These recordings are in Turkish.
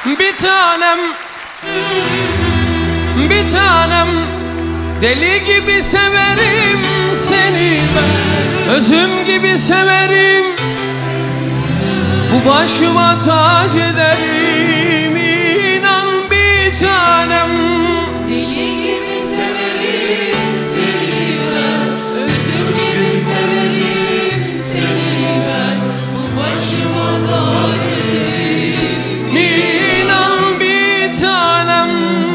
Bir tanem, bir tanem, deli gibi severim seni ben. Özüm gibi severim, bu başıma tac ederim. İnan bir tanem, deli gibi severim seni ben. Özüm gibi severim seni ben. Bu başıma tac ederim. İnan bir tanem.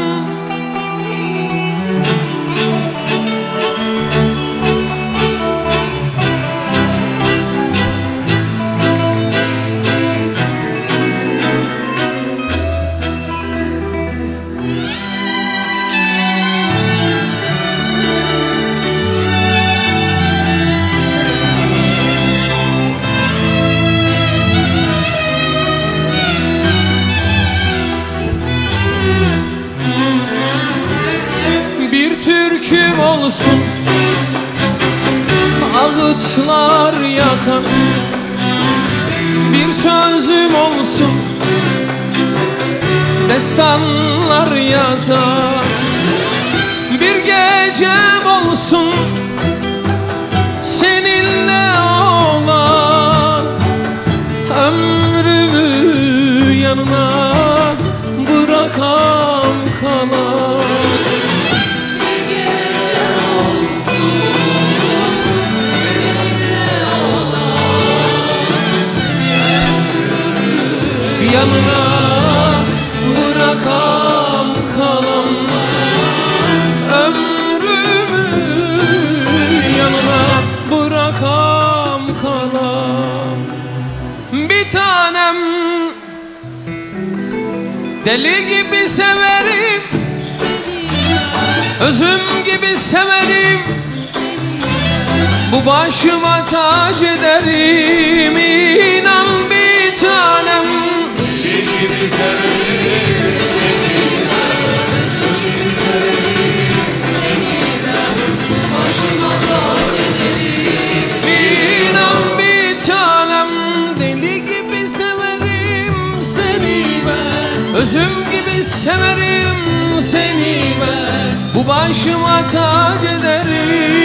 Bir türküm olsun, ağıtlar yakan. Bir sözüm olsun, destanlar yazar. Bir gecem olsun, seninle olan. Ömrümü yanına bırakam kalan. Yanına bırakam kalan. Ömrümü yanına bırakam kalan. Bir tanem, deli gibi severim Seni özüm gibi severim, bu başıma tac ederim. İnan bir tanem, deli gibi severim seni ben. Özüm gibi severim seni ben. Başıma tac ederim. İnan bir tanem, deli gibi severim seni ben. Özüm gibi severim seni ben, bu başıma tac ederim.